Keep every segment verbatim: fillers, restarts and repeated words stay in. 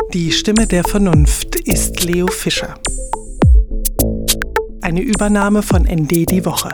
Die Stimme der Vernunft ist Leo Fischer. Eine Übernahme von N D die Woche.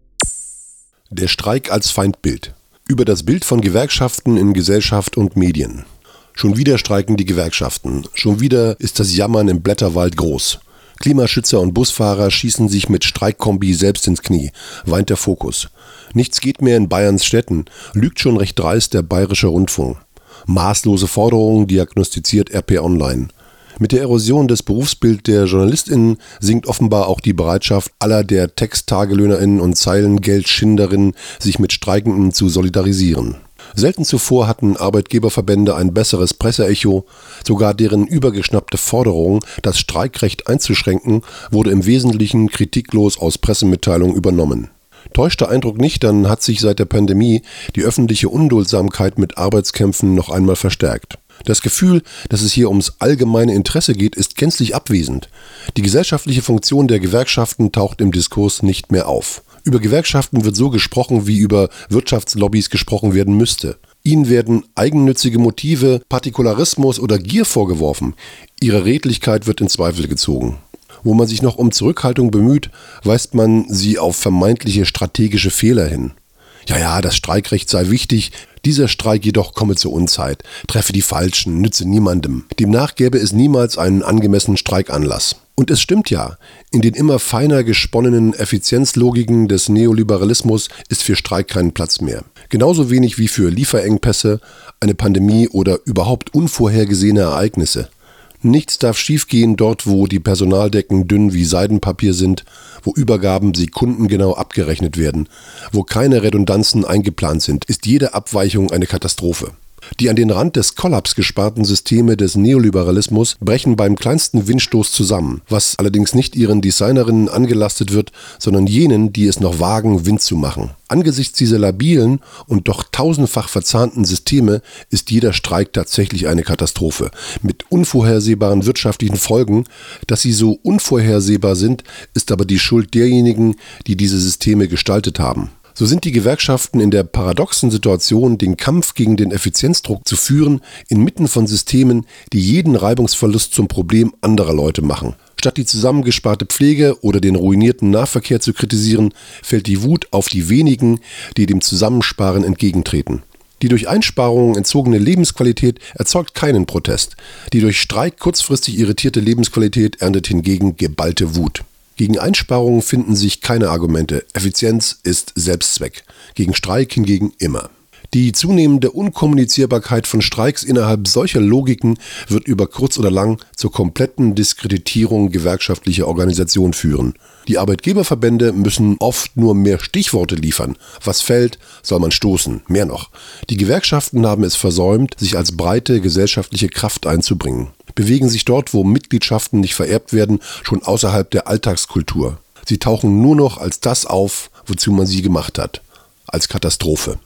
Der Streik als Feindbild. Über das Bild von Gewerkschaften in Gesellschaft und Medien. Schon wieder streiken die Gewerkschaften. Schon wieder ist das Jammern im Blätterwald groß. Klimaschützer und Busfahrer schießen sich mit Streikkombi selbst ins Knie, weint der Fokus. Nichts geht mehr in Bayerns Städten, lügt schon recht dreist der Bayerische Rundfunk. Maßlose Forderungen diagnostiziert R P Online. Mit der Erosion des Berufsbilds der JournalistInnen sinkt offenbar auch die Bereitschaft aller der TexttagelöhnerInnen und Zeilengeldschinderinnen, sich mit Streikenden zu solidarisieren. Selten zuvor hatten Arbeitgeberverbände ein besseres Presseecho. Sogar deren übergeschnappte Forderung, das Streikrecht einzuschränken, wurde im Wesentlichen kritiklos aus Pressemitteilungen übernommen. Täuscht der Eindruck nicht, dann hat sich seit der Pandemie die öffentliche Unduldsamkeit mit Arbeitskämpfen noch einmal verstärkt. Das Gefühl, dass es hier ums allgemeine Interesse geht, ist gänzlich abwesend. Die gesellschaftliche Funktion der Gewerkschaften taucht im Diskurs nicht mehr auf. Über Gewerkschaften wird so gesprochen, wie über Wirtschaftslobbys gesprochen werden müsste. Ihnen werden eigennützige Motive, Partikularismus oder Gier vorgeworfen. Ihre Redlichkeit wird in Zweifel gezogen. Wo man sich noch um Zurückhaltung bemüht, weist man sie auf vermeintliche strategische Fehler hin. Ja, ja, das Streikrecht sei wichtig, dieser Streik jedoch komme zur Unzeit, treffe die Falschen, nütze niemandem. Demnach gäbe es niemals einen angemessenen Streikanlass. Und es stimmt ja, in den immer feiner gesponnenen Effizienzlogiken des Neoliberalismus ist für Streik kein Platz mehr. Genauso wenig wie für Lieferengpässe, eine Pandemie oder überhaupt unvorhergesehene Ereignisse. Nichts darf schiefgehen dort, wo die Personaldecken dünn wie Seidenpapier sind, wo Übergaben sekundengenau abgerechnet werden, wo keine Redundanzen eingeplant sind, ist jede Abweichung eine Katastrophe. Die an den Rand des Kollaps gesparten Systeme des Neoliberalismus brechen beim kleinsten Windstoß zusammen, was allerdings nicht ihren Designerinnen angelastet wird, sondern jenen, die es noch wagen, Wind zu machen. Angesichts dieser labilen und doch tausendfach verzahnten Systeme ist jeder Streik tatsächlich eine Katastrophe, mit unvorhersehbaren wirtschaftlichen Folgen. Dass sie so unvorhersehbar sind, ist aber die Schuld derjenigen, die diese Systeme gestaltet haben. So sind die Gewerkschaften in der paradoxen Situation, den Kampf gegen den Effizienzdruck zu führen, inmitten von Systemen, die jeden Reibungsverlust zum Problem anderer Leute machen. Statt die zusammengesparte Pflege oder den ruinierten Nahverkehr zu kritisieren, fällt die Wut auf die wenigen, die dem Zusammensparen entgegentreten. Die durch Einsparungen entzogene Lebensqualität erzeugt keinen Protest. Die durch Streik kurzfristig irritierte Lebensqualität erntet hingegen geballte Wut. Gegen Einsparungen finden sich keine Argumente. Effizienz ist Selbstzweck. Gegen Streik hingegen immer. Die zunehmende Unkommunizierbarkeit von Streiks innerhalb solcher Logiken wird über kurz oder lang zur kompletten Diskreditierung gewerkschaftlicher Organisationen führen. Die Arbeitgeberverbände müssen oft nur mehr Stichworte liefern. Was fällt, soll man stoßen. Mehr noch. Die Gewerkschaften haben es versäumt, sich als breite gesellschaftliche Kraft einzubringen. Bewegen sich dort, wo Mitgliedschaften nicht vererbt werden, schon außerhalb der Alltagskultur. Sie tauchen nur noch als das auf, wozu man sie gemacht hat. Als Katastrophe.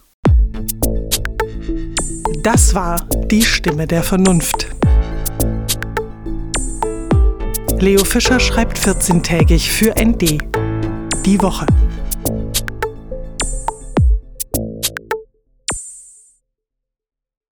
Das war die Stimme der Vernunft. Leo Fischer schreibt vierzehntägig für N D die Woche.